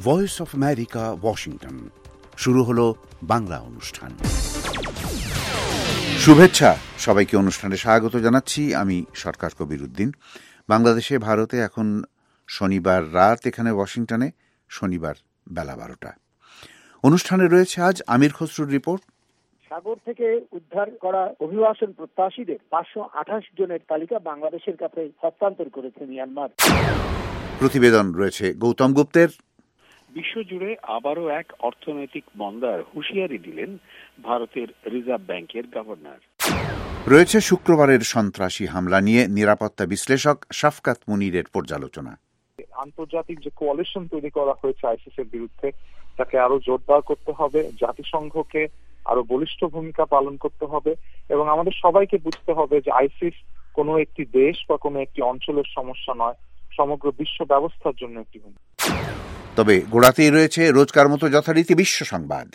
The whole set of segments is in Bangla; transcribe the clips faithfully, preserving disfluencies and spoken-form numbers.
Voice of America, Washington. শুরু হলো বাংলা অনুষ্ঠান। শুভেচ্ছা সবাইকে, অনুষ্ঠানে স্বাগত জানাচ্ছি। আমি সরকার কবির উদ্দিন। বাংলাদেশে, ভারতে এখন শনিবার রাত, এখানে ওয়াশিংটনে শনিবার বেলা বারোটা। অনুষ্ঠানে রয়েছে আজ আমির খসরুর রিপোর্ট। সাগর থেকে উদ্ধার করা অভিবাসন প্রত্যাশীদের পাঁচশো আঠাশ জনের তালিকা বাংলাদেশের কাছে হস্তান্তর করেছে মিয়ানমার। প্রতিবেদন রয়েছে গৌতম গুপ্তের। বিশ্বজুড়ে আবারও এক অর্থনৈতিক মন্দার হুঁশিয়ারি দিলেন ভারতের রিজার্ভ ব্যাংকের গভর্নর। রয়েছে শুক্রবারের সন্ত্রাসী হামলা নিয়ে নিরাপত্তা বিশ্লেষক শাফকাত মুনিরের পর্যালোচনা। আন্তর্জাতিক যে কোয়ালিশন তৈরি করা হয়েছে আইসিস এর বিরুদ্ধে, তাকে আরো জোরদার করতে হবে, জাতিসংঘকে আরো বলিষ্ঠ ভূমিকা পালন করতে হবে এবং আমাদের সবাইকে বুঝতে হবে যে আইসিস কোনো একটি দেশ বা কোনো একটি অঞ্চলের সমস্যা নয়, সমগ্র বিশ্ব ব্যবস্থার জন্য একটি ভূমিকা। তবে গোড়াতেই রয়েছে রোজকার মতো যথারীতি বিশ্ব সংবাদ।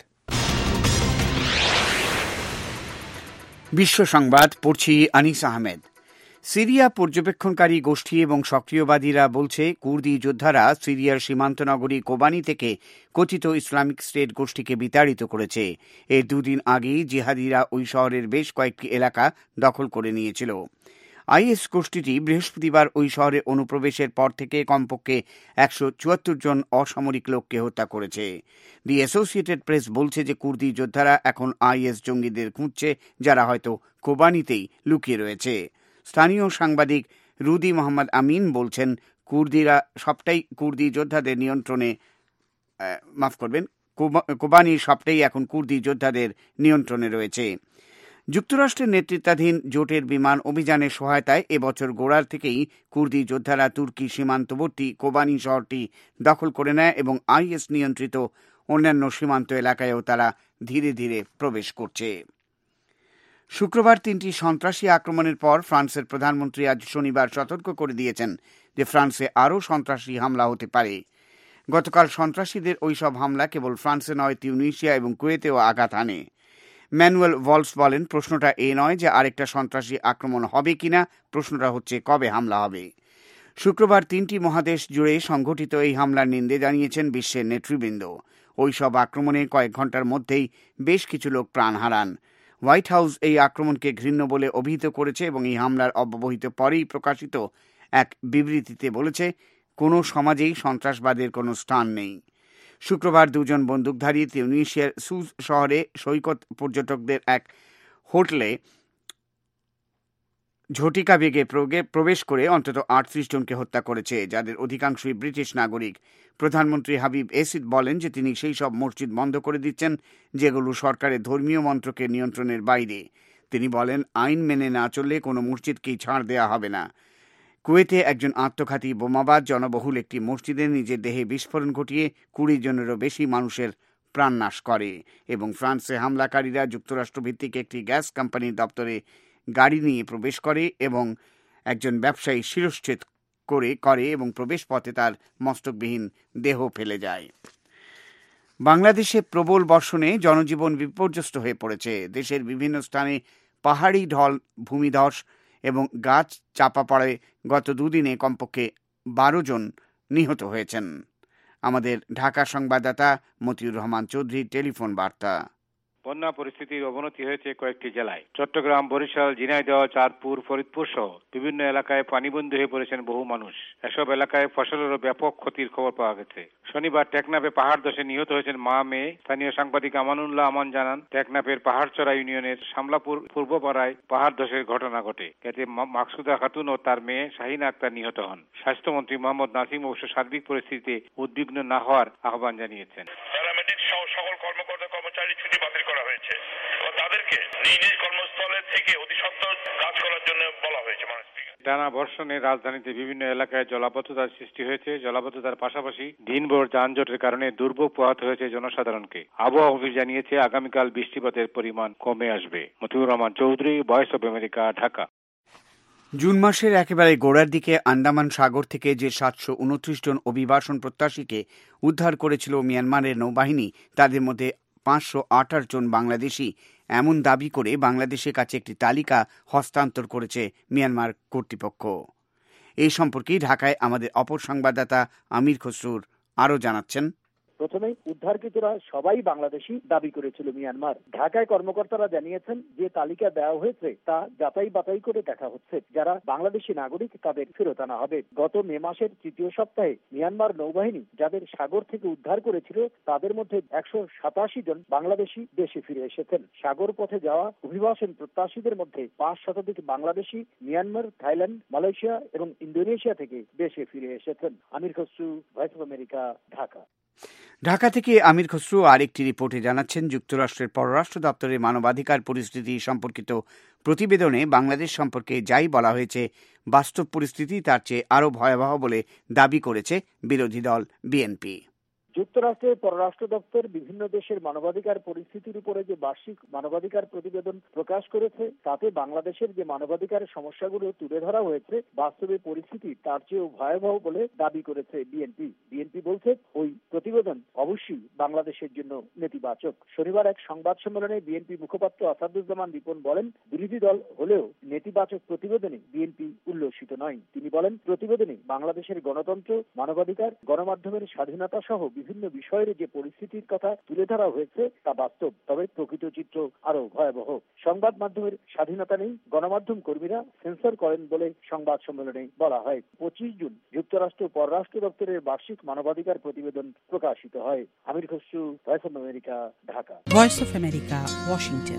বিশ্ব সংবাদ পড়ছি আনিস আহমেদ। সিরিয়া পর্যবেক্ষণকারী গোষ্ঠী এবং সক্রিয়বাদীরা বলছে কুর্দি যোদ্ধারা সিরিয়ার সীমান্ত নগরী কোবানি থেকে কথিত ইসলামিক স্টেট গোষ্ঠীকে বিতাড়িত করেছে। এর দুদিন আগেই জিহাদিরা ওই শহরের বেশ কয়েকটি এলাকা দখল করে নিয়েছিল। আইএস গোষ্ঠীটি বৃহস্পতিবার ওই শহরে অনুপ্রবেশের পর থেকে কমপক্ষে একশো চুয়াত্তর জন অসামরিক লোককে হত্যা করেছে। দি অ্যাসোসিয়েটেড প্রেস বলছে যে কুর্দি যোদ্ধারা এখন আইএস জঙ্গিদের খুঁজছে, যারা হয়তো কোবানিতেই লুকিয়ে রয়েছে। স্থানীয় সাংবাদিক রুদি মোহাম্মদ আমিন বলছেন, কুর্দিরা সবটাই কুর্দি যোদ্ধাদের নিয়ন্ত্রণে মাফ করবেন কোবানি সবটাই এখন কুর্দি যোদ্ধাদের নিয়ন্ত্রণে রয়েছে। যুক্তরাষ্ট্রের নেতৃত্বাধীন জোটের বিমান অভিযানের সহায়তায় এবছর গোড়ার থেকেই কুর্দি যোদ্ধারা তুর্কি সীমান্তবর্তী কোবানি শহরটি দখল করে নেয় এবং আইএস নিয়ন্ত্রিত অন্যান্য সীমান্ত এলাকায়ও তারা ধীরে ধীরে প্রবেশ করছে। শুক্রবার তিনটি সন্ত্রাসী আক্রমণের পর ফ্রান্সের প্রধানমন্ত্রী আজ শনিবার সতর্ক করে দিয়েছেন যে ফ্রান্সে আরও সন্ত্রাসী হামলা হতে পারে। গতকাল সন্ত্রাসীদের ওইসব হামলা কেবল ফ্রান্সে নয়, তিউনিসিয়া এবং কুয়েতেও আঘাত হানে। ম্যানুয়েল ভলস বলেন, প্রশ্নটা এ নয় যে আরেকটা সন্ত্রাসী আক্রমণ হবে কিনা, প্রশ্নটা হচ্ছে কবে হামলা হবে। শুক্রবার তিনটি মহাদেশ জুড়ে সংঘটিত এই হামলার নিন্দে জানিয়েছেন বিশ্বের নেতৃবৃন্দ। ওইসব আক্রমণে কয়েক ঘন্টার মধ্যেই বেশ কিছু লোক প্রাণ হারান। হোয়াইট হাউস এই আক্রমণকে ঘৃণ্য বলে অভিহিত করেছে এবং এই হামলার অব্যবহিত পরেই প্রকাশিত এক বিবৃতিতে বলেছে, কোনো সমাজেই সন্ত্রাসবাদের কোনো স্থান নেই। শুক্রবার দুজন বন্দুকধারী তিউনিসিয়ার সুজ শহরে সৈকত পর্যটকদের এক হোটেলে ঝটিকা বেগে প্রবেশ করে অন্তত আটত্রিশ জনকে হত্যা করেছে, যাদের অধিকাংশই ব্রিটিশ নাগরিক। প্রধানমন্ত্রী হাবিব এসিদ বলেন যে তিনি সেই সব মসজিদ বন্ধ করে দিচ্ছেন যেগুলো সরকারের ধর্মীয় মন্ত্রকের নিয়ন্ত্রণের বাইরে। তিনি বলেন, আইন মেনে না চললে কোনো মসজিদকেই ছাড় দেওয়া হবে না। কুয়েতে একজন আত্মঘাতী বোমাবাজ জনবহুল একটি মসজিদে নিজের দেহে বিস্ফোরণ ঘটিয়ে কুড়ি জনেরও বেশি মানুষের প্রাণনাশ করে এবং ফ্রান্সে হামলাকারীরা যুক্তরাষ্ট্রভিত্তিক একটি গ্যাস কোম্পানির দপ্তরে গাড়ি নিয়ে প্রবেশ করে এবং একজন ব্যবসায়ী শিরশ্ছেদ করে করে এবং প্রবেশ পথে তার মস্তকবিহীন দেহ ফেলে যায়। বাংলাদেশে প্রবল বর্ষণে জনজীবন বিপর্যস্ত হয়ে পড়েছে। দেশের বিভিন্ন স্থানে পাহাড়ি ঢল, ভূমিধস এবং গাছ চাপা পড়ে গত দুদিনে কমপক্ষে বারো জন নিহত হয়েছেন। আমাদের ঢাকা সংবাদদাতা মতিউর রহমান চৌধুরীর টেলিফোন বার্তা। বন্যা পরিস্থিতির অবনতি হয়েছে কয়েকটি জেলায়। চট্টগ্রাম, বরিশাল, ঝিনাইদহ, চাঁদপুর, ফরিদপুর সহ বিভিন্ন এলাকায় পানিবন্দী হয়ে পড়েছেন বহু মানুষ। এসব এলাকায় ফসলেরও ব্যাপক ক্ষতির খবর পাওয়া গেছে। শনিবার টেকনাফে পাহাড় ধসে নিহত হয়েছেন মা মেয়ে। স্থানীয় সাংবাদিক আমানুল্লাহ আমান জানান, টেকনাফের পাহাড়চড়া ইউনিয়নের শামলাপুর পূর্বপাড়ায় পাহাড় ধসের ঘটনা ঘটে। এতে মাকসুদা খাতুন ও তার মেয়ে শাহিনা আক্তার নিহত হন। স্বাস্থ্যমন্ত্রী মোহাম্মদ নাসিম অবশ্য সার্বিক পরিস্থিতিতে উদ্বিগ্ন না হওয়ার আহ্বান জানিয়েছেন। সকল কর্মকর্তা কর্মচারী ছুটি বাতিল করা হয়েছে এবং তাদেরকে নিজ নিজ কর্মস্থলে থেকে অতি সত্বর কাজ করার জন্য বলা হয়েছে। টানা বর্ষণে রাজধানীতে বিভিন্ন এলাকায় জলাবদ্ধতার সৃষ্টি হয়েছে। জলাবদ্ধতার পাশাপাশি দিনভর যানজটের কারণে দুর্ভোগ পোহাতে হয়েছে জনসাধারণকে। আবহাওয়া অফিস জানিয়েছে আগামীকাল বৃষ্টিপাতের পরিমাণ কমে আসবে। Motiur Rahman Chowdhury, voice of America, Dhaka. June মাসের একেবারে গোড়ার দিকে আন্দামান সাগর থেকে যে সাতশো উনত্রিশ জন অভিবাসন প্রত্যাশীকে উদ্ধার করেছিল মিয়ানমারের নৌবাহিনী, তাদের মধ্যে পাঁচশো আঠাশ জন বাংলাদেশি, এমন দাবি করে বাংলাদেশের কাছে একটি তালিকা হস্তান্তর করেছে মিয়ানমার কর্তৃপক্ষ। এই সম্পর্কে ঢাকায় আমাদের অপর সংবাদদাতা আমির খসরুর আরও জানাচ্ছেন। প্রথমে উদ্ধারকৃতরা সবাই বাংলাদেশি দাবি করেছিল মিয়ানমার। ঢাকায় কর্মকর্তারা জানিয়েছেন যে তালিকা দেওয়া হয়েছে তা যাচাই বাছাই করে দেখা হচ্ছে। যারা বাংলাদেশি নাগরিক তাদের ফেরত আনা হবে। গত মে মাসের তৃতীয় সপ্তাহে মিয়ানমার নৌবাহিনী যাদের সাগর থেকে উদ্ধার করেছিল তাদের মধ্যে একশো সাতাশি জন বাংলাদেশি দেশে ফিরে এসেছেন। সাগর পথে যাওয়া অভিবাসন প্রত্যাশীদের মধ্যে পাঁচ শতাধিক বাংলাদেশি মিয়ানমার, থাইল্যান্ড, মালয়েশিয়া এবং ইন্দোনেশিয়া থেকে দেশে ফিরে এসেছেন। Amir Khasru, voice of America, Dhaka. Dhaka থেকে আমির খসরু আরেকটি রিপোর্টে জানাচ্ছেন, যুক্তরাষ্ট্রের পররাষ্ট্র দপ্তরের মানবাধিকার পরিস্থিতি সম্পর্কিত প্রতিবেদনে বাংলাদেশ সম্পর্কে যাই বলা হয়েছে বাস্তব পরিস্থিতি তার চেয়ে আরও ভয়াবহ বলে দাবি করেছে বিরোধী দল বিএনপি। যুক্তরাষ্ট্রের পররাষ্ট্র দপ্তর বিভিন্ন দেশের মানবাধিকার পরিস্থিতির উপরে যে বার্ষিক মানবাধিকার প্রতিবেদন প্রকাশ করেছে তাতে বাংলাদেশের যে মানবাধিকার সমস্যাগুলো তুলে ধরা হয়েছে বাস্তবে পরিস্থিতি তার চেয়েও ভয়াবহ বলে দাবি করেছে বিএনপি। বিএনপি বলছে ওই প্রতিবেদন অবশ্যই বাংলাদেশের জন্য নেতিবাচক। শনিবার এক সংবাদ সম্মেলনে বিএনপি মুখপাত্র আসাদুজ্জামান রিপন বলেন, বিরোধী দল হলেও নেতিবাচক প্রতিবেদনে বিএনপি উল্লসিত নয়। তিনি বলেন, প্রতিবেদনে বাংলাদেশের গণতন্ত্র, মানবাধিকার, গণমাধ্যমের স্বাধীনতা সহ বিভিন্ন বিষয়ের যে পরিস্থিতির কথা তুলে ধরা হয়েছে তা বাস্তব, তবে প্রকৃত চিত্র আরো ভয়াবহ। সংবাদ মাধ্যমের স্বাধীনতা নেই, গণমাধ্যম কর্মীরা সেন্সর করেন বলে সংবাদ সম্মেলনে বলা হয়। পঁচিশ জুন যুক্তরাষ্ট্র পররাষ্ট্র দপ্তরের বার্ষিক মানবাধিকার প্রতিবেদন প্রকাশিত হয়। Amir Khasru, voice of America, Dhaka. Voice of America, Washington.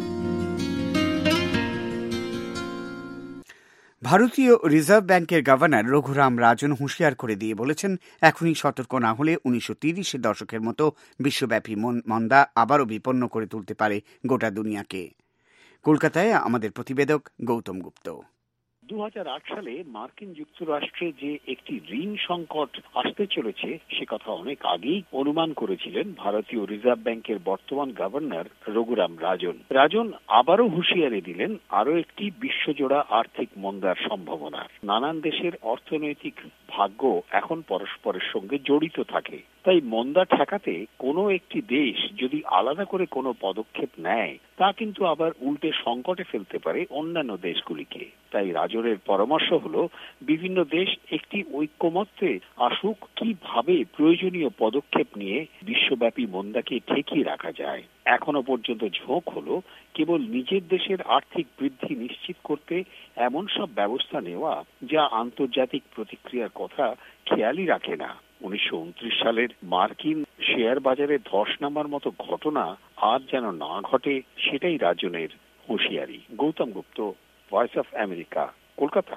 ভারতীয় রিজার্ভ ব্যাংকের গভর্নর রঘুরাম রাজন হুঁশিয়ার করে দিয়ে বলেছেন, এখনই সতর্ক না হলে উনিশশো তিরিশের দশকের মতো বিশ্বব্যাপী মন্দা আবারও বিপন্ন করে তুলতে পারে গোটা দুনিয়াকে। কলকাতায় আমাদের প্রতিবেদক গৌতম গুপ্ত। দু হাজার আট সালে মার্কিন যুক্তরাষ্ট্রে যে একটি ঋণ সংকট আসতে চলেছে সে কথা অনেক আগেই অনুমান করেছিলেন ভারতীয় রিজার্ভ ব্যাংকের বর্তমান গভর্নর রঘুরাম রাজন। রাজন আবারও হুঁশিয়ারি দিলেন আরও একটি বিশ্বজোড়া আর্থিক মন্দার সম্ভাবনা। নানান দেশের অর্থনৈতিক ভাগ্য এখন পরস্পরের সঙ্গে জড়িত থাকে, তাই মন্দা ঠেকাতে কোনো একটি দেশ যদি আলাদা করে কোনো পদক্ষেপ নেয় তা কিন্তু আবার উল্টে সংকটে ফেলতে পারে অন্যান্য দেশগুলিকে। তাই রাজনের পরামর্শ হলো বিভিন্ন দেশ একটি ঐক্যমত্যে আসুক কিভাবে প্রয়োজনীয় পদক্ষেপ নিয়ে বিশ্বব্যাপী মন্দাকে ঠেকিয়ে রাখা যায়। এখনো পর্যন্ত ঝোঁক হলো কেবল নিজের দেশের আর্থিক বৃদ্ধি নিশ্চিত করতে এমন সব ব্যবস্থা নেওয়া যা আন্তর্জাতিক প্রতিক্রিয়ার কথা খেয়ালই রাখে না। উনিশশো উনত্রিশ সালের মার্কিন শেয়ার বাজারে ধস নামার মতো ঘটনা আর যেন না ঘটে, সেটাই রাজনের হুঁশিয়ারি। Gautam Gupta, voice of America, Kolkata.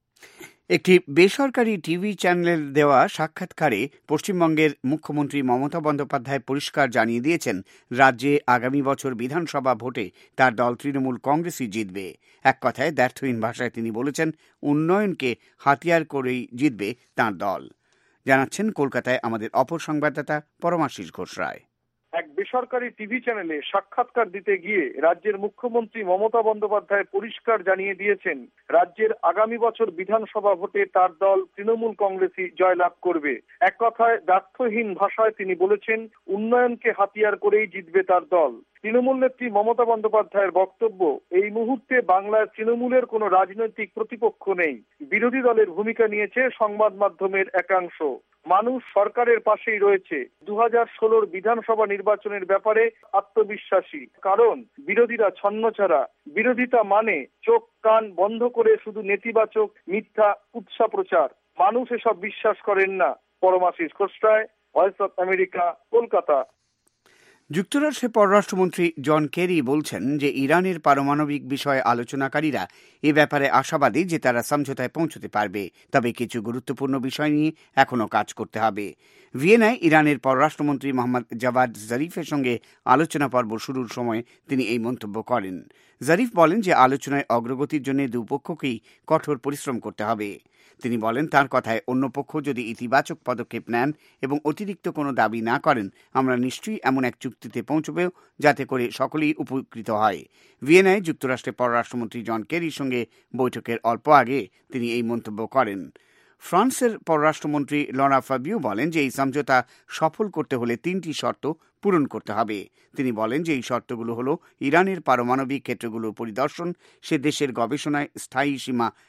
একটি বেসরকারি টিভি চ্যানেলের দেওয়া সাক্ষাৎকারে পশ্চিমবঙ্গের মুখ্যমন্ত্রী মমতা বন্দ্যোপাধ্যায় পরিষ্কার জানিয়ে দিয়েছেন, রাজ্যে আগামী বছর বিধানসভা ভোটে তার দল তৃণমূল কংগ্রেসই জিতবে। এক কথায় দ্ব্যর্থহীন ভাষায় তিনি বলেছেন, উন্নয়নকে হাতিয়ার করেই জিতবে তাঁর দল। জানাচ্ছেন কলকাতায় আমাদের অপর সংবাদদাতা পরমাশিস ঘোষ রায়। এক বেসরকারি টিভি চ্যানেলে সাক্ষাৎকার দিতে গিয়ে রাজ্যের মুখ্যমন্ত্রী মমতা বন্দ্যোপাধ্যায় পরিষ্কার জানিয়ে দিয়েছেন, রাজ্যের আগামী বছর বিধানসভা ভোটে তার দল তৃণমূল কংগ্রেসই জয়লাভ করবে। এক কথায় দ্ব্যর্থহীন ভাষায় তিনি বলেছেন, উন্নয়নকে হাতিয়ার করেই জিতবে তার দল। তৃণমূল নেত্রী মমতা বন্দ্যোপাধ্যায়ের বক্তব্য, এই মুহূর্তে বাংলায় তৃণমূলের কোনো রাজনৈতিক প্রতিপক্ষ নেই। বিরোধী দলের ভূমিকা নিয়েছে সংবাদ মাধ্যমের একাংশ। মানুষ সরকারের পাশেই রয়েছে। দু হাজার ষোলোর বিধানসভা নির্বাচনের ব্যাপারে আত্মবিশ্বাসী, কারণ বিরোধীরা ছন্নছাড়া। বিরোধিতা মানে চোখ কান বন্ধ করে শুধু নেতিবাচক মিথ্যা কুৎসা প্রচার। মানুষ এসব বিশ্বাস করেন না। Paramashis Ghosh Roy, voice of America, Kolkata. যুক্তরাষ্ট্রের পররাষ্ট্রমন্ত্রী জন কেরি বলছেন যে ইরানের পারমাণবিক বিষয়ে আলোচনাকারীরা এ ব্যাপারে আশাবাদী যে তারা সমঝোতায় পৌঁছতে পারবে, তবে কিছু গুরুত্বপূর্ণ বিষয় নিয়ে এখনও কাজ করতে হবে। ভিয়েনায় ইরানের পররাষ্ট্রমন্ত্রী মোহাম্মদ জাভাদ জারিফের সঙ্গে আলোচনা পর্ব শুরুর সময় তিনি এই মন্তব্য করেন। জারিফ বলেন যে আলোচনায় অগ্রগতির জন্য দুপক্ষকেই কঠোর পরিশ্রম করতে হবে। তিনি বলেন, তার কথায় অন্য পক্ষ যদি ইতিবাচক পদক্ষেপ নেন এবং অতিরিক্ত কোনো দাবি না করেন, আমরা নিশ্চয়ই এমন এক চুক্তিতে পৌঁছব যাতে করে সকলেই উপকৃত হয়। ভিয়েনায় যুক্তরাষ্ট্রের পররাষ্ট্রমন্ত্রী জন কেরির সঙ্গে বৈঠকের অল্প আগে তিনি এই মন্তব্য করেন। ফ্রান্সের পররাষ্ট্রমন্ত্রী লরা ফাবিও বলেন যে এই সমঝোতা সফল করতে হলে তিনটি শর্ত পূরণ করতে হবে। তিনি বলেন যে এই শর্তগুলো হলো ইরানের পারমাণবিক ক্ষেত্রগুলো পরিদর্শন, সে দেশের গবেষণায় স্থায়ী সীমা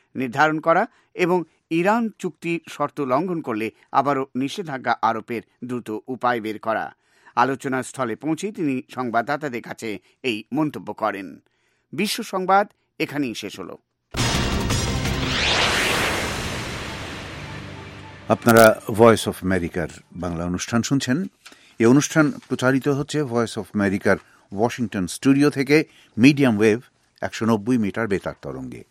নির্ধারণ করা এবং ইরান চুক্তির শর্ত লঙ্ঘন করলে আবারও নিষেধাজ্ঞা আরোপের দ্রুত উপায় বের করা। আলোচনার স্থলে পৌঁছে তিনি সংবাদদাতাদের কাছে এই মন্তব্য করেন। বিশ্ব সংবাদ এখানেই শেষ হল। আপনারা ভয়েস অফ আমেরিকার বাংলা অনুষ্ঠান শুনছেন। এই অনুষ্ঠান প্রচারিত হচ্ছে ভয়েস অফ আমেরিকার ওয়াশিংটন স্টুডিও থেকে মিডিয়াম ওয়েভ একশো নব্বই মিটার বেতার তরঙ্গে।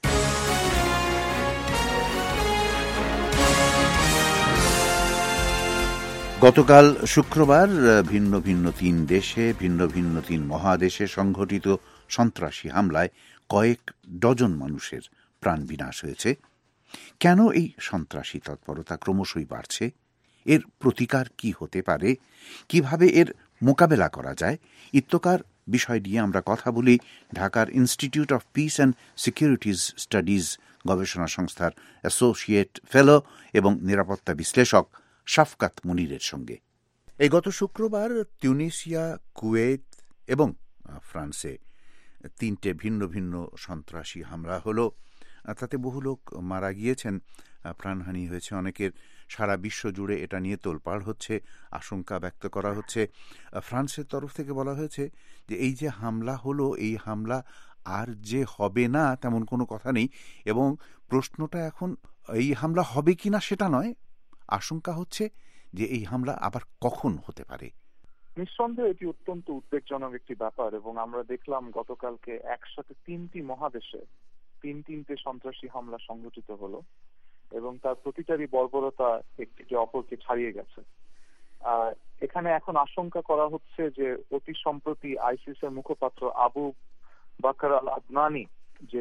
গতকাল শুক্রবার ভিন্ন ভিন্ন তিন দেশে ভিন্ন ভিন্ন তিন মহাদেশে সংঘটিত সন্ত্রাসী হামলায় কয়েক ডজন মানুষের প্রাণ বিনাশ হয়েছে। কেন এই সন্ত্রাসী তৎপরতা ক্রমশই বাড়ছে? এর প্রতিকার কি হতে পারে? কিভাবে এর মোকাবেলা করা যায়? ইত্যকার বিষয় নিয়ে আমরা কথা বলি ঢাকার institute of peace and securities studies গবেষণা সংস্থার অ্যাসোসিয়েট ফেলো এবং নিরাপত্তা বিশ্লেষক শাফকাত মুনিরের সঙ্গে। এই গত শুক্রবার তিউনিসিয়া, কুয়েত এবং ফ্রান্সে তিনটে ভিন্ন ভিন্ন সন্ত্রাসী হামলা হলো। তাতে বহু লোক মারা গিয়েছেন, প্রাণহানি হয়েছে অনেকের। সারা বিশ্ব জুড়ে এটা নিয়ে তোলপাড় হচ্ছে, আশঙ্কা ব্যক্ত করা হচ্ছে। ফ্রান্সের তরফ থেকে বলা হয়েছে যে এই যে হামলা হলো, এই হামলা আর যে হবে না তেমন কোনো কথা নেই, এবং প্রশ্নটা এখন এই হামলা হবে কিনা সেটা নয়, আশঙ্কা হচ্ছে যে এই হামলা আবার কখন হতে পারে। নিঃসন্দেহে এটি অত্যন্ত উদ্বেগজনক একটি ব্যাপার, এবং আমরা দেখলাম গতকালকে একসাথে তিনটি মহাদেশে তিন তিনটে সন্ত্রাসী হামলা সংঘটিত হলো, এবং তার প্রতিটারই বর্বরতা একটিকে অপরকে ছাড়িয়ে গেছে। আহ এখানে এখন আশঙ্কা করা হচ্ছে যে অতি সম্প্রতি আইসিস এর মুখপাত্র আবু বাকর আল আদনানি যে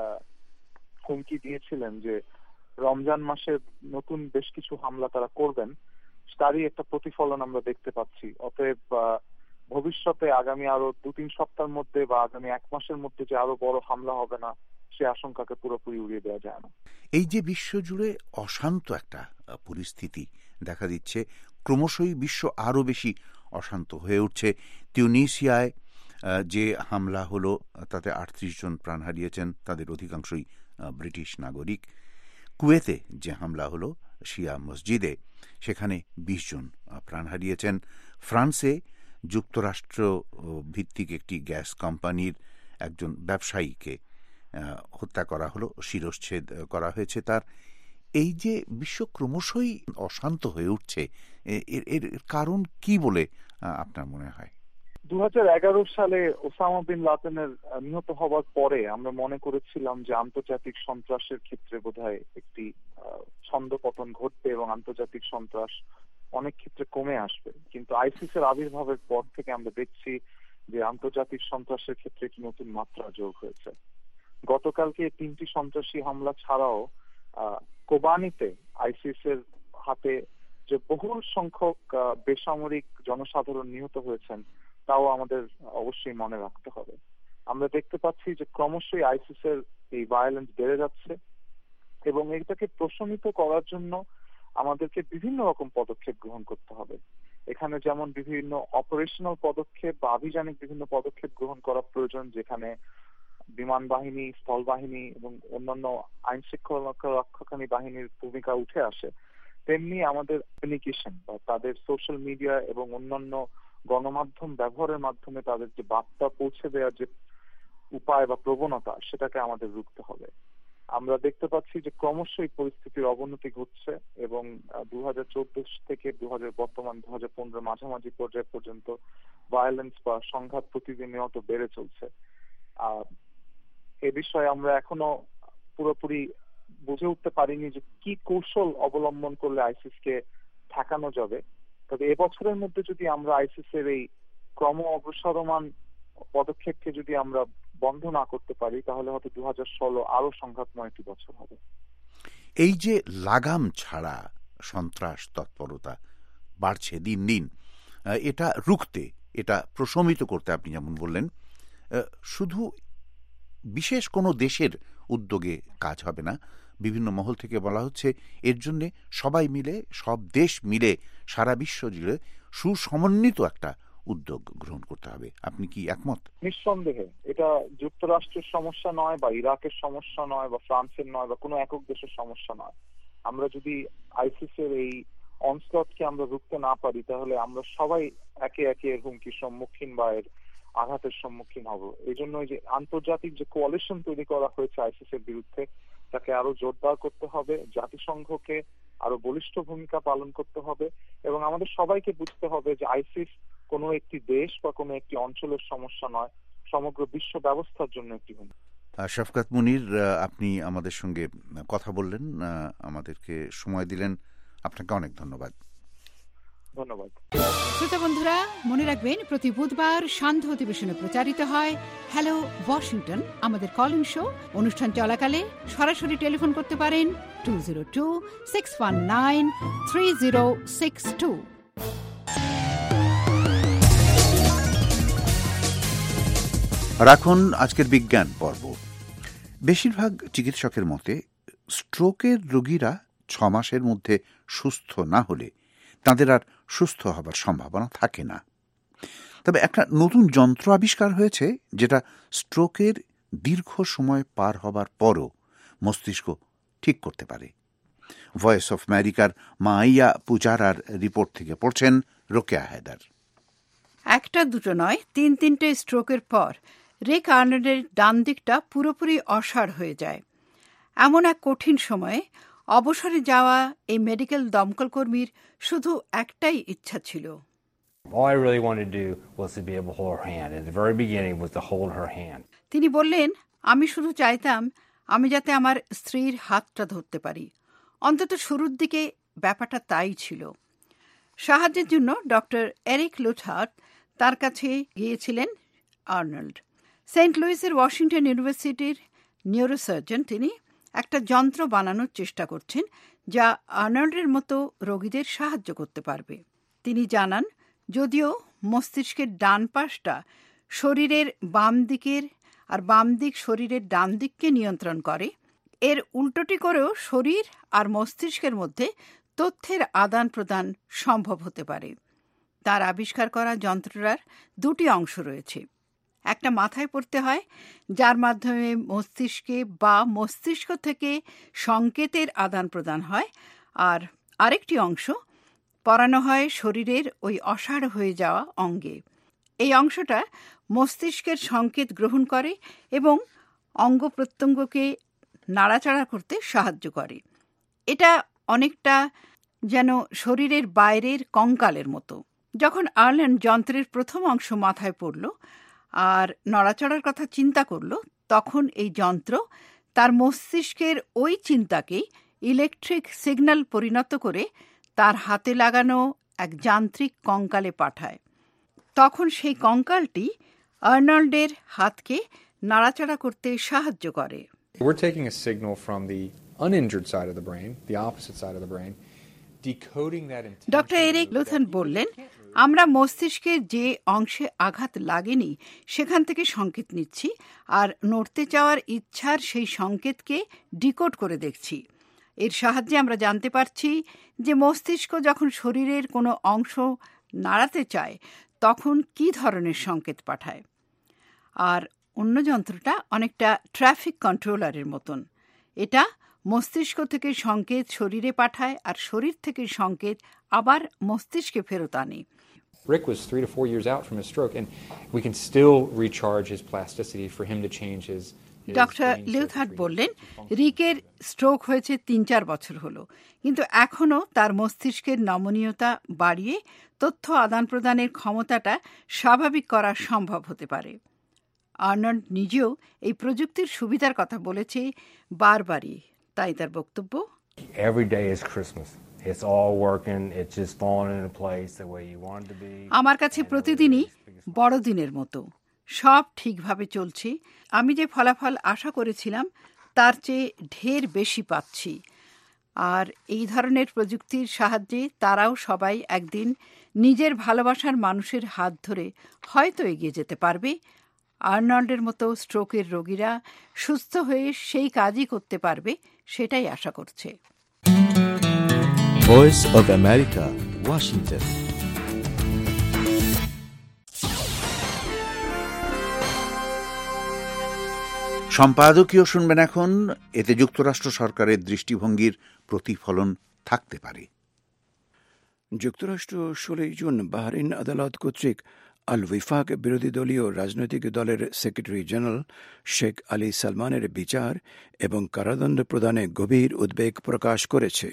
হুমকি দিয়েছিলেন যে রমজান মাসে নতুন বেশ কিছু হামলা তারা করবেন, তারই একটা প্রতিফলন আমরা দেখতে পাচ্ছি। অতএব ভবিষ্যতে আগামী আরো দু তিন সপ্তাহের মধ্যে বা আগামী এক মাসের মধ্যে যে আরো বড় হামলা হবে না, সে আশঙ্কাকে পুরোপুরি উড়িয়ে দেওয়া যায় না। এই যে বিশ্বজুড়ে অশান্ত একটা পরিস্থিতি দেখা দিচ্ছে, ক্রমশই বিশ্ব আরো বেশি অশান্ত হয়ে উঠছে। তিউনিসিয়ায় যে হামলা হলো তাতে আটত্রিশ জন প্রাণ হারিয়েছেন, তাদের অধিকাংশই ব্রিটিশ নাগরিক। কুয়েতে যে হামলা হলো শিয়া মসজিদে, সেখানে বিশ জন প্রাণ হারিয়েছেন। ফ্রান্সে যুক্তরাষ্ট্র ভিত্তিক একটি গ্যাস কোম্পানির একজন ব্যবসায়ীকে হত্যা করা হলো, শিরশ্ছেদ করা হয়েছে তার। এই যে বিশ্ব ক্রমশই অশান্ত হয়ে উঠছে, এর কারণ কি বলে আপনার মনে হয়? দু হাজার এগারো সালে ওসামা বিন লাদেনের নিহত হওয়ার পরে আমরা মনে করেছিলাম যে আন্তর্জাতিক সন্ত্রাসের ক্ষেত্রে বোধহয় একটি ছন্দপতন ঘটবে এবং আন্তর্জাতিক সন্ত্রাস অনেক ক্ষেত্রে কমে আসবে। কিন্তু আইসিস এর আবির্ভাবের পর থেকে আমরা দেখছি যে আন্তর্জাতিক সন্ত্রাসের ক্ষেত্রে একটি নতুন মাত্রা যোগ হয়েছে। গতকালকে তিনটি সন্ত্রাসী হামলা ছাড়াও কোবানিতে আইসিস এর হাতে যে বহুল সংখ্যক বেসামরিক জনসাধারণ নিহত হয়েছেন, তাও আমাদের অবশ্যই মনে রাখতে হবে। আমরা দেখতে পাচ্ছি যে ক্রমশই আইসিস এর এই ভায়োলেন্স বেড়ে যাচ্ছে, এবং এটাকে প্রশমিত করার জন্য আমাদেরকে বিভিন্ন রকম পদক্ষেপ গ্রহণ করতে হবে। এখানে যেমন বিভিন্ন অপারেশনাল পদক্ষেপ বা আভিযানিক বিভিন্ন পদক্ষেপ গ্রহণ করা প্রয়োজন, যেখানে বিমান বাহিনী, স্থল বাহিনী এবং অন্যান্য আইন শৃঙ্খলা রক্ষাকারী বাহিনীর ভূমিকা উঠে আসে। তেমনি আমাদের কমিউনিকেশন বা তাদের সোশ্যাল মিডিয়া এবং অন্যান্য গণমাধ্যম ব্যবহারের মাধ্যমে তাদের যে বার্তা পৌঁছে দেওয়ার যে উপায় বা প্রবণতা, সেটাকে আমাদের রুখতে হবে। আমরা দেখতে পাচ্ছি যে ক্রমশই পরিস্থিতির অবনতি ঘটছে, এবং দু হাজার চোদ্দ থেকে দু হাজার বর্তমান দু হাজার পনেরো মাঝামাঝি পর্যায় পর্যন্ত ভায়োলেন্স বা সংঘাত প্রতিদিনিয়ত বেড়ে চলছে। আহ এ বিষয়ে আমরা এখনো পুরোপুরি বুঝে উঠতে পারিনি যে কি কৌশল অবলম্বন করলে আইসিসকে ঠেকানো যাবে। তবে এবছরের মধ্যে যদি আমরা আইসিস এর এই ক্রম অগ্রসরমান পদক্ষেপকে যদি আমরা বন্ধ না করতে পারি, তাহলে হয়তো দু হাজার ষোলো আরো সংঘাতময় একটি বছর হবে। এই যে লাগাম ছাড়া সন্ত্রাস তৎপরতা বাড়ছে দিন দিন, এটা রুখতে, এটা প্রশমিত করতে আপনি যেমন বললেন, শুধু বিশেষ কোনো দেশের উদ্যোগে কাজ হবে না। বিভিন্ন মহল থেকে বলা হচ্ছে এর জন্যে সবাই মিলে, সব দেশ মিলে সারা বিশ্ব জুড়ে সুসমন্বিত একটা উদ্যোগ গ্রহণ করতে হবে। আপনি কি একমত? নিঃসন্দেহে এটা যুক্তরাষ্ট্রের সমস্যা নয়, বা ইরাকের সমস্যা নয়, বা ফ্রান্সের নয়, বা কোনো একক দেশের সমস্যা নয়। আমরা যদি আইসিসের এই অনস্লটকে আমরা রুখতে না পারি, তাহলে আমরা সবাই একে একে এর হুমকির সম্মুখীন বা এর আঘাতের সম্মুখীন হব। এই জন্য যে আন্তর্জাতিক যে কোয়ালিশন তৈরি করা হয়েছে আইসিসের বিরুদ্ধে, তাকে আরো জোরদার করতে হবে, জাতিসংঘকে আরো বলিষ্ঠ ভূমিকা পালন করতে হবে, এবং আমাদের সবাইকে বুঝতে হবে যে আইসিস কোনো একটি দেশ বা কোনো একটি অঞ্চলের সমস্যা নয়, সমগ্র বিশ্ব ব্যবস্থার জন্য একটি হুমকি। শফকাত মুনির, আপনি আমাদের সঙ্গে কথা বললেন, আমাদেরকে সময় দিলেন, আপনাকে অনেক ধন্যবাদ। ধন্যবাদ। শ্রোতা বন্ধুরা, মনে রাখবেন প্রতি বুধবার সান্ধ্য অধিবেশনে প্রচারিত হয় হ্যালো ওয়াশিংটন আমাদের কলিং শো। অনুষ্ঠান চলাকালে সরাসরি টেলিফোন করতে পারেন two zero two six one nine three zero six two. রাখুন আজকের বিজ্ঞান পর্ব। বেশিরভাগ চিকিৎসকের মতে স্ট্রোকের রোগীরা ছ মাসের মধ্যে সুস্থ না হলে তাদের আর সুস্থ হবার সম্ভাবনা থাকে না। তবে একটা নতুন যন্ত্র আবিষ্কার হয়েছে যেটা স্ট্রোকের দীর্ঘ সময় পার হবার পরও মস্তিষ্ক ঠিক করতে পারে। ভয়েস অফ আমেরিকার মাইয়া পূজারার রিপোর্ট থেকে পড়ছেন রোকেয়া হায়দার। একটা দুটো নয়, তিন তিনটে স্ট্রোকের পর রিক আর্নল্ডের ডান দিকটা পুরোপুরি অসাড় হয়ে যায়। এমন এক কঠিন সময়ে অবসরে যাওয়া এই মেডিকেল দমকল কর্মীর শুধু একটাই ইচ্ছা ছিল। তিনি বললেন, আমি শুধু চাইতাম আমি যাতে আমার স্ত্রীর হাতটা ধরতে পারি। অন্তত শুরুর দিকে ব্যাপারটা তাই ছিল। সাহায্যের জন্য ডক্টর এরিক লুথার্ট তার কাছে গিয়েছিলেন আর্নল্ড। সেন্ট লুইসের ওয়াশিংটন ইউনিভার্সিটির নিউরোসার্জন। তিনি একটা যন্ত্র বানানোর চেষ্টা করছেন যা আর্নল্ডের মতো রোগীদের সাহায্য করতে পারবে। তিনি জানান, যদিও মস্তিষ্কের ডান পাশটা শরীরের বাম দিকের আর বাম দিক শরীরের ডান দিককে নিয়ন্ত্রণ করে, এর উল্টোটি করেও শরীর আর মস্তিষ্কের মধ্যে তথ্যের আদান প্রদান সম্ভব হতে পারে। তার আবিষ্কার করা যন্ত্রটার দুটি অংশ রয়েছে। একটা মাথায় পড়তে হয়, যার মাধ্যমে মস্তিষ্কে বা মস্তিষ্ক থেকে সংকেতের আদান প্রদান হয়, আর আরেকটি অংশ পরানো হয় শরীরের ওই অসাড় হয়ে যাওয়া অঙ্গে। এই অংশটা মস্তিষ্কের সংকেত গ্রহণ করে এবং অঙ্গ প্রত্যঙ্গকে নাড়াচাড়া করতে সাহায্য করে। এটা অনেকটা যেন শরীরের বাইরের কঙ্কালের মতো। যখন আর্নল্ড যন্ত্রের প্রথম অংশ মাথায় পড়ল আর নড়াচড়ার কথা চিন্তা করল, তখন এই যন্ত্র তার মস্তিষ্কের ওই চিন্তাকে ইলেকট্রিক সিগন্যাল পরিণত করে তার হাতে লাগানো এক যান্ত্রিক কঙ্কালে পাঠায়। তখন সেই কঙ্কালটি আর্নল্ডের হাতকে নাড়াচাড়া করতে সাহায্য করে। We're taking a signal from the uninjured side of the brain, the opposite side of the brain, decoding that intention. Doctor Eric Leuthardt বললেন, আমরা মস্তিষ্কের যে অংশে আঘাত লাগেনি সেখান থেকে সংকেত নিচ্ছি আর নড়তে চাওয়ার ইচ্ছার সেই সংকেতকে ডিকোড করে দেখছি। এর সাহায্যে আমরা জানতে পারছি যে মস্তিষ্ক যখন শরীরের কোনো অংশ নাড়াতে চায় তখন কী ধরনের সংকেত পাঠায়। আর অন্য যন্ত্রটা অনেকটা ট্রাফিক কন্ট্রোলারের মতন। এটা মস্তিষ্ক থেকে সংকেত শরীরে পাঠায় আর শরীর থেকে সংকেত আবার মস্তিষ্কে ফেরত আনে। Rick was three to four years out from his stroke, and we can still recharge his plasticity for him to change his. Doctor Leuthardt বললেন, রিকের স্ট্রোক হয়েছে তিন চার বছর হলো, কিন্তু এখনও তার মস্তিষ্কের নমনীয়তা বাড়িয়ে তথ্য আদান প্রদানের ক্ষমতাটা স্বাভাবিক করা সম্ভব হতে পারে। আর্নল্ড নিজেও এই প্রযুক্তির সুবিধার কথা বলেছে বারবারই। তাই তার বক্তব্য, Every day is Christmas. It's all working. It's just falling into place the way you want it to be. আমার কাছে প্রতিদিনই বড়দিনের মতো, সব ঠিকভাবে চলছে। আমি যে ফলাফল আশা করেছিলাম তার চেয়ে ঢের বেশি পাচ্ছি। আর এই ধরনের প্রযুক্তির সাহায্যে তারাও সবাই একদিন নিজের ভালোবাসার মানুষের হাত ধরে হয়তো এগিয়ে যেতে পারবে। আর্নল্ডের মতো স্ট্রোকের রোগীরা সুস্থ হয়ে সেই কাজই করতে পারবে, সেটাই আশা করছে। Voice of America, Washington. সম্পাদকীয় শুনবেন এখন। এতে যুক্তরাষ্ট্র সরকারের দৃষ্টিভঙ্গির প্রতিফলন থাকতে পারে। যুক্তরাষ্ট্র ষোলোই জুন বাহরিন আদালত কর্তৃক আল ওয়াফাক বিরোধী দলীয় রাজনৈতিক দলের সেক্রেটারি জেনারেল শেখ আলী সালমানের বিচার এবং কারাদণ্ড প্রদানে গভীর উদ্বেগ প্রকাশ করেছে।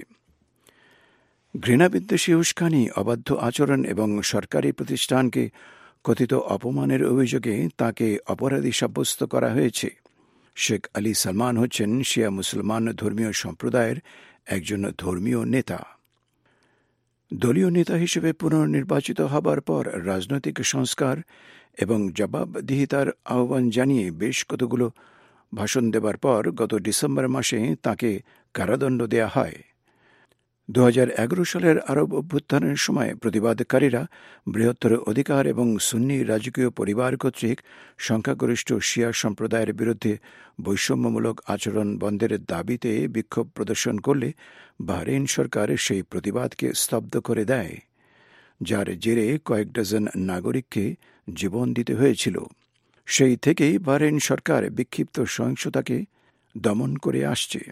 ঘৃণাবিদ্বেষী উস্কানি, অবাধ্য আচরণ এবং সরকারি প্রতিষ্ঠানকে কথিত অপমানের অভিযোগে তাকে অপরাধী সাব্যস্ত করা হয়েছে। শেখ আলী সালমান হচ্ছেন শিয়া মুসলমান ধর্মীয় সম্প্রদায়ের একজন ধর্মীয় নেতা। দলীয় নেতা হিসেবে পুনর্নির্বাচিত হবার পর রাজনৈতিক সংস্কার এবং জবাবদিহিতার আহ্বান জানিয়ে বেশ কতগুলো ভাষণ দেবার পর গত ডিসেম্বর মাসে তাকে কারাদণ্ড দেয়া হয়। দু হাজার এগারো সালের আরব অভ্যুত্থানের সময় প্রতিবাদকারীরা বৃহত্তর অধিকার এবং সুন্নি রাজকীয় পরিবার কর্তৃক সংখ্যাগরিষ্ঠ শিয়া সম্প্রদায়ের বিরুদ্ধে বৈষম্যমূলক আচরণ বন্ধের দাবিতে বিক্ষোভ প্রদর্শন করলে বাহরেইন সরকার সেই প্রতিবাদকে স্তব্ধ করে দেয়, যার জেরে কয়েক ডজন নাগরিককে জীবন দিতে হয়েছিল। সেই থেকেই বাহরেইন সরকার বিক্ষিপ্ত সহিংসতাকে দমন করে আসছে।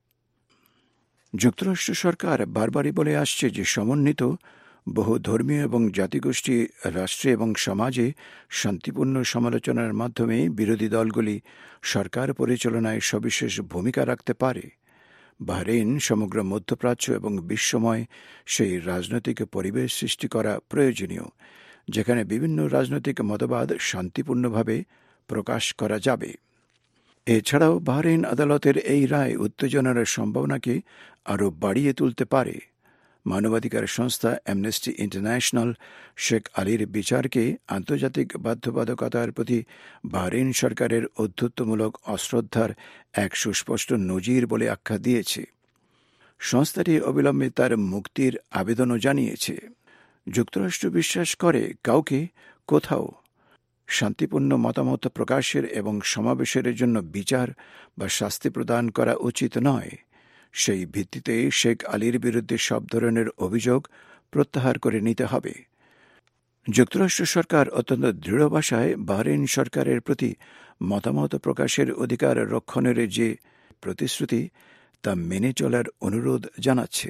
যুক্তরাষ্ট্র সরকার বারবারই বলে আসছে যে সমন্বিত বহু ধর্মীয় এবং জাতিগোষ্ঠী রাষ্ট্রে এবং সমাজে শান্তিপূর্ণ সমালোচনার মাধ্যমে বিরোধী দলগুলি সরকার পরিচালনায় সবিশেষ ভূমিকা রাখতে পারে। বাহরেইন সমগ্র মধ্যপ্রাচ্য এবং বিশ্বময় সেই রাজনৈতিক পরিবেশ সৃষ্টি করা প্রয়োজনীয়, যেখানে বিভিন্ন রাজনৈতিক মতবাদ শান্তিপূর্ণভাবে প্রকাশ করা যাবে। এছাড়াও বাহরেইন আদালতের এই রায় উত্তেজনার সম্ভাবনাকে আরও বাড়িয়ে তুলতে পারে। মানবাধিকার সংস্থা অ্যামনেস্টি ইন্টারন্যাশনাল শেখ আলীর বিচারকে আন্তর্জাতিক বাধ্যবাধকতার প্রতি বাহরেইন সরকারের ঔদ্ধত্যমূলক অশ্রদ্ধার এক সুস্পষ্ট নজির বলে আখ্যা দিয়েছে। সংস্থাটি অবিলম্বে তার মুক্তির আবেদনও জানিয়েছে। যুক্তরাষ্ট্র বিশ্বাস করে কাউকে কোথাও শান্তিপূর্ণ মতামত প্রকাশের এবং সমাবেশের জন্য বিচার বা শাস্তি প্রদান করা উচিত নয়। সেই ভিত্তিতে শেখ আলীর বিরুদ্ধে সব ধরনের অভিযোগ প্রত্যাহার করে নিতে হবে। যুক্তরাষ্ট্র সরকার অত্যন্ত দৃঢ় ভাষায় বাহরেইন সরকারের প্রতি মতামত প্রকাশের অধিকার রক্ষণের যে প্রতিশ্রুতি তা মেনে চলার অনুরোধ জানাচ্ছে।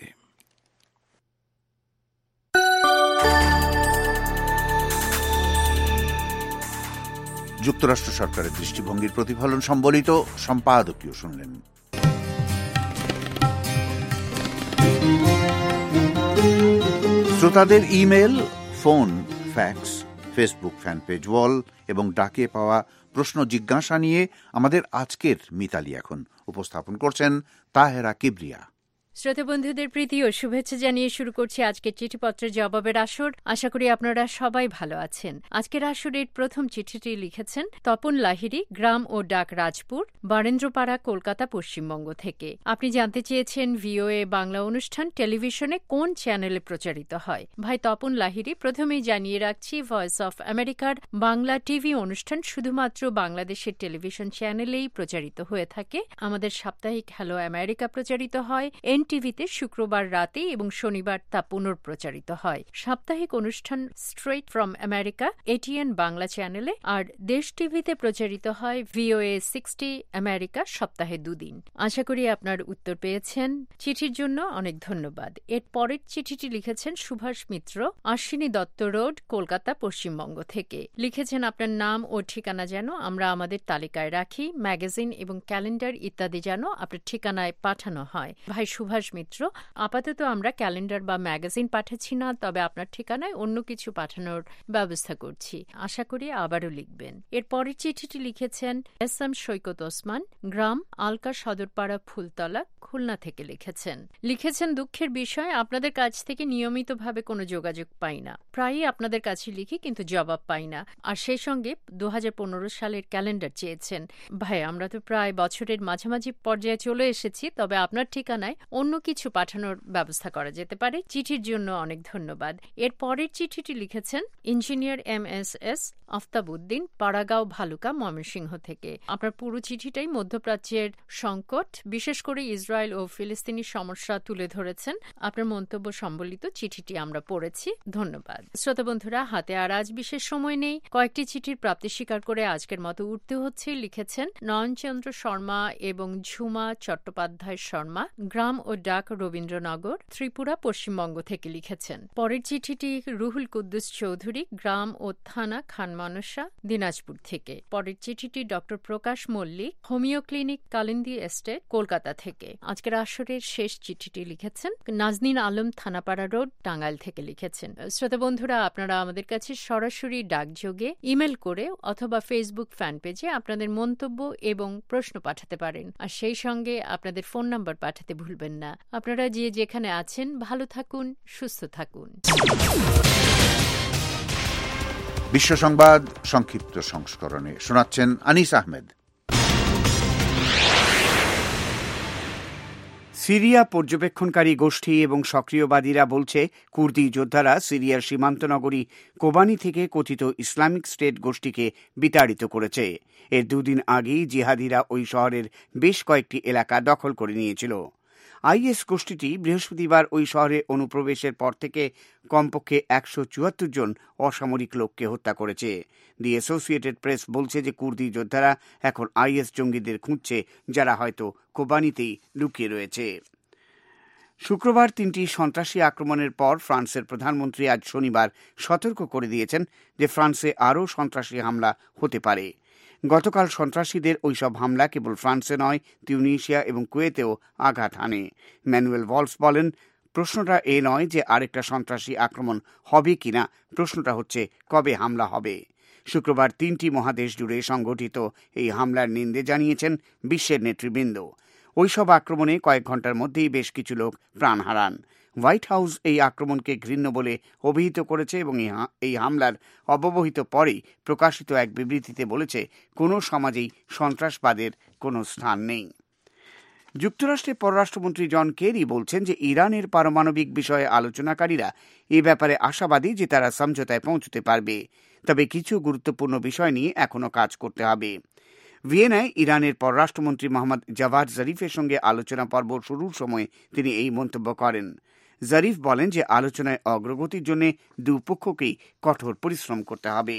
যুক্তরাষ্ট্র সরকারের দৃষ্টিভঙ্গির প্রতিফলন সম্বলিত সম্পাদকীয় শুনলেন। শ্রোতাদের email, phone, fax, Facebook fan page wall এবং ডাকে পাওয়া প্রশ্ন জিজ্ঞাসা নিয়ে আমাদের আজকের মিতালি এখন উপস্থাপন করছেন তাহেরা কিবরিয়া। শ্রোতা বন্ধুদের প্রীতি ও শুভেচ্ছা জানিয়ে শুরু করছি আজকের চিঠিপত্রের জবাবের আসর। আশা করি আপনারা সবাই ভালো আছেন। আজকের আসরের প্রথম চিঠিটি লিখেছেন তপন লাহিড়ী, গ্রাম ও ডাক রাজপুর, বারেন্দ্রপাড়া, কলকাতা, পশ্চিমবঙ্গ থেকে। আপনি জানতে চেয়েছেন ভিওএ বাংলা অনুষ্ঠান টেলিভিশনে কোন চ্যানেলে প্রচারিত হয়। ভাই তপন লাহিড়ী, প্রথমেই জানিয়ে রাখছি ভয়েস অফ আমেরিকার বাংলা টিভি অনুষ্ঠান শুধুমাত্র বাংলাদেশের টেলিভিশন চ্যানেলেই প্রচারিত হয়ে থাকে। আমাদের সাপ্তাহিক হ্যালো আমেরিকা প্রচারিত হয় এন টিভিতে শুক্রবার রাতে এবং শনিবার তা পুনঃপ্রচারিত হয়। সাপ্তাহিক অনুষ্ঠান straight from America ATN Bangla চ্যানেলে, আর দেশ টিভিতে প্রচারিত হয় ভিওএ সিক্সটি আমেরিকা সপ্তাহে দুদিন। আশা করি আপনার উত্তর পেয়েছেন। চিঠির জন্য অনেক ধন্যবাদ। এর পরের চিঠিটি লিখেছেন সুভাষ মিত্র, আশ্বিনী দত্ত রোড, কলকাতা, পশ্চিমবঙ্গ থেকে। লিখেছেন আপনার নাম ও ঠিকানা যেন আমরা আমাদের তালিকায় রাখি, ম্যাগাজিন এবং ক্যালেন্ডার ইত্যাদি যেন আপনার ঠিকানায় পাঠানো হয়। ভাই সুভাষ মিত্র, আপাতত আমরা ক্যালেন্ডার বা ম্যাগাজিন পাঠাচ্ছি না, তবে আপনার ঠিকানায় অন্য কিছু পাঠানোর ব্যবস্থা করছি। আশা করি আবারও লিখবেন। এর পরের চিঠিটি লিখেছেন এস এম সৈকত ওসমান, গ্রাম আলকা, সদরপাড়া, ফুলতলা, খুলনা থেকে লিখেছেন। লিখেছেন দুঃখের বিষয়, আপনাদের কাছ থেকে নিয়মিতভাবে কোনো যোগাযোগ পাই না। প্রায়ই আপনাদের কাছে লিখি কিন্তু জবাব পাই না। আর সেই সঙ্গে দু হাজার পনেরো সালের ক্যালেন্ডার চেয়েছেন। ভাই, আমরা তো প্রায় বছরের মাঝামাঝি পর্যায়ে চলে এসেছি, তবে আপনার ঠিকানায় অন্য অন্য কিছু পাঠানোর ব্যবস্থা করা যেতে পারে। চিঠির জন্য অনেক ধন্যবাদ। এর পরের চিঠিটি লিখেছেন engineer M S S Aftabuddin, Paragaon, Bhaluka, Mymensingh থেকে। আপনার পুরো চিঠিটাই মধ্যপ্রাচ্যের সংকট, বিশেষ করে ইসরায়েল ও ফিলিস্তিনি সমস্যা তুলে ধরেছেন। আপনার মন্তব্য সম্বলিত চিঠিটি আমরা পড়েছি, ধন্যবাদ। শ্রোতা বন্ধুরা, হাতে আর আজ বিশেষ সময় নেই। কয়েকটি চিঠির প্রাপ্তি স্বীকার করে আজকের মতো উঠতে হচ্ছে। লিখেছেন নয়নচন্দ্র শর্মা এবং ঝুমা চট্টোপাধ্যায় শর্মা, গ্রাম ও ডাক, রবীন্দ্রনগর, ত্রিপুরা, পশ্চিমবঙ্গ থেকে লিখেছেন। পরের চিঠিটি রুহুল কুদ্দুস চৌধুরী, গ্রাম ও থানা, খানমানসা, দিনাজপুর থেকে। পরের চিঠিটি doctor Prakash Mallik, homeo clinic, Kalindi estate, Kolkata থেকে। আজকের আসরের শেষ চিঠিটি লিখেছেন নাজনীন আলম, থানাপাড়া রোড, টাঙ্গাইল থেকে লিখেছেন। শ্রোতা বন্ধুরা, আপনারা আমাদের কাছে সরাসরি ডাকযোগে, ইমেল করে অথবা ফেসবুক ফ্যান পেজে আপনাদের মন্তব্য এবং প্রশ্ন পাঠাতে পারেন। আর সেই সঙ্গে আপনাদের ফোন নাম্বার পাঠাতে ভুলবেন না। আপনারা যে যেখানে আছেন ভালো থাকুন, সুস্থ থাকুন। বিশ্ব সংবাদ সংক্ষিপ্ত সংস্করণে শোনাচ্ছেন আনিস আহমেদ। সিরিয়া পর্যবেক্ষণকারী গোষ্ঠী এবং সক্রিয়বাদীরা বলছে কুর্দি যোদ্ধারা সিরিয়ার সীমান্ত নগরী কোবানি থেকে কথিত ইসলামিক স্টেট গোষ্ঠীকে বিতাড়িত করেছে। এর দুদিন আগেই জিহাদিরা ওই শহরের বেশ কয়েকটি এলাকা দখল করে নিয়েছিল। আইএস গোষ্ঠীটি বৃহস্পতিবার ওই শহরে অনুপ্রবেশের পর থেকে কমপক্ষে একশো চুয়াত্তর জন অসামরিক লোককে হত্যা করেছে। দি অ্যাসোসিয়েটেড প্রেস বলছে যে কুর্দি যোদ্ধারা এখন আইএস জঙ্গিদের খুঁজছে, যারা হয়তো কোবানিতেই লুকিয়ে রয়েছে। শুক্রবার তিনটি সন্ত্রাসী আক্রমণের পর ফ্রান্সের প্রধানমন্ত্রী আজ শনিবার সতর্ক করে দিয়েছেন যে ফ্রান্সে আরও সন্ত্রাসী হামলা হতে পারে। গতকাল সন্ত্রাসীদের ওইসব হামলা কেবল ফ্রান্সে নয়, তিউনিসিয়া এবং কুয়েতেও আঘাত হানে। ম্যানুয়েল ভলস বলেন, প্রশ্নটা এ নয় যে আরেকটা সন্ত্রাসী আক্রমণ হবে কিনা, প্রশ্নটা হচ্ছে কবে হামলা হবে। শুক্রবার তিনটি মহাদেশ জুড়ে সংগঠিত এই হামলার নিন্দে জানিয়েছেন বিশ্বের নেতৃবৃন্দ। ওইসব আক্রমণে কয়েক ঘন্টার মধ্যেই বেশ কিছু লোক প্রাণ হারান। হোয়াইট হাউস এই আক্রমণকে ঘৃণ্য বলে অভিহিত করেছে এবং এই হামলার অব্যবহিত পরেই প্রকাশিত এক বিবৃতিতে বলেছে, কোনো সমাজেই সন্ত্রাসবাদের কোনো স্থান নেই। যুক্তরাষ্ট্রের পররাষ্ট্রমন্ত্রী জন কেরি বলছেন যে ইরানের পারমাণবিক বিষয়ে আলোচনাকারীরা এ ব্যাপারে আশাবাদী যে তারা সমঝোতায় পৌঁছতে পারবে, তবে কিছু গুরুত্বপূর্ণ বিষয় নিয়ে এখনও কাজ করতে হবে। ভিয়েনায় ইরানের পররাষ্ট্রমন্ত্রী মোহাম্মদ জাভাদ জরিফের সঙ্গে আলোচনা পর্ব শুরুর সময় তিনি এই মন্তব্য করেন। জরিফ বলেন যে আলোচনায় অগ্রগতির জন্য দুপক্ষকেই কঠোর পরিশ্রম করতে হবে।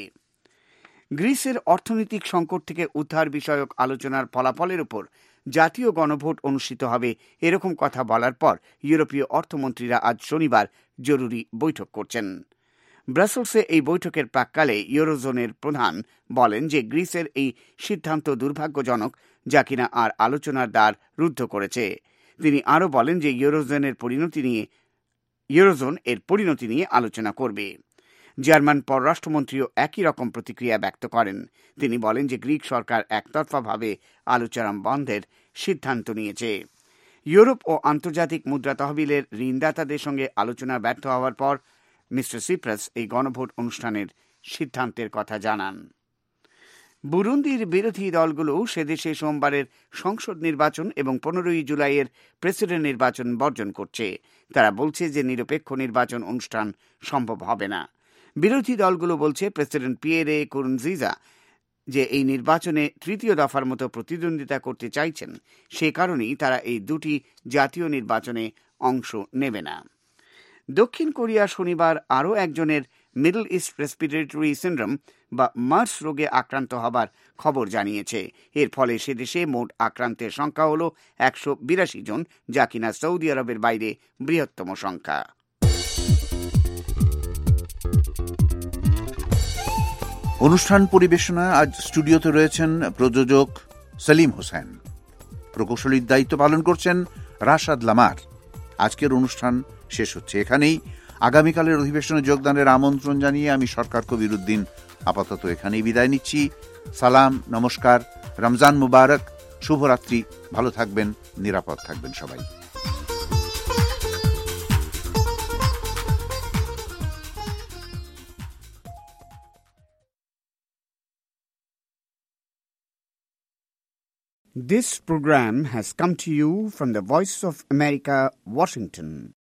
গ্রিসের অর্থনৈতিক সংকট থেকে উদ্ধার বিষয়ক আলোচনার ফলাফলের উপর জাতীয় গণভোট অনুষ্ঠিত হবে, এরকম কথা বলার পর ইউরোপীয় অর্থমন্ত্রীরা আজ শনিবার জরুরি বৈঠক করছেন। ব্রাসেলসে এই বৈঠকের প্রাক্কালে ইউরোজোনের প্রধান বলেন যে গ্রিসের এই সিদ্ধান্ত দুর্ভাগ্যজনক, যা কিনা আর আলোচনার দ্বার রুদ্ধ করেছে। তিনি আরও বলেন যে ইউরোজোনের পরিণতি নিয়ে ইউরোজোন এর পরিণতি নিয়ে আলোচনা করবে। জার্মান পররাষ্ট্রমন্ত্রীও একই রকম প্রতিক্রিয়া ব্যক্ত করেন। তিনি বলেন যে গ্রিক সরকার একতরফাভাবে আলোচনা বন্ধের সিদ্ধান্ত নিয়েছে। ইউরোপ ও আন্তর্জাতিক মুদ্রা তহবিলের ঋণদাতাদের সঙ্গে আলোচনা ব্যর্থ হওয়ার পর মিস্টার সিপ্রাস এই গণভোট অনুষ্ঠানের সিদ্ধান্তের কথা জানান। বুরুন্দির বিরোধী দলগুলো সেদেশে সোমবারের সংসদ নির্বাচন এবং পনেরোই জুলাইয়ের প্রেসিডেন্ট নির্বাচন বর্জন করছে। তারা বলছে যে নিরপেক্ষ নির্বাচন অনুষ্ঠান সম্ভব হবে না। বিরোধী দলগুলো বলছে প্রেসিডেন্ট পিয়েরে নকুরুনজিজা যে এই নির্বাচনে তৃতীয় দফার মতো প্রতিদ্বন্দ্বিতা করতে চাইছেন, সে কারণেই তারা এই দুটি জাতীয় নির্বাচনে অংশ নেবে না। দক্ষিণ কোরিয়া শনিবার আরও একজনের মিডল ইস্ট রেসপিরেটরি সিন্ড্রোম বা মার্স রোগে আক্রান্ত হবার খবর জানিয়েছে। এর ফলে সে দেশে মোট আক্রান্তের সংখ্যা হল একশো বিরাশি জন, যা কিনা সৌদি আরবের বাইরে বৃহত্তম সংখ্যা। অনুষ্ঠান পরিবেশনা আজ স্টুডিওতে রয়েছেন প্রযোজক সেলিম হোসেন, প্রকৌশলীর দায়িত্ব পালন করছেন রাশাদ লামার। আজকের অনুষ্ঠান শেষ হচ্ছে এখানেই। আগামীকালের অধিবেশনে যোগদানের আমন্ত্রণ জানিয়ে আমি সরকার কবির উদ্দিন আপাতত এখানেই বিদায় নিচ্ছি। সালাম, নমস্কার, রমজান মুবারক, শুভরাত্রি, ভালো থাকবেন, নিরাপদ থাকবেন সবাই। This program has come to you from the Voice of America, Washington.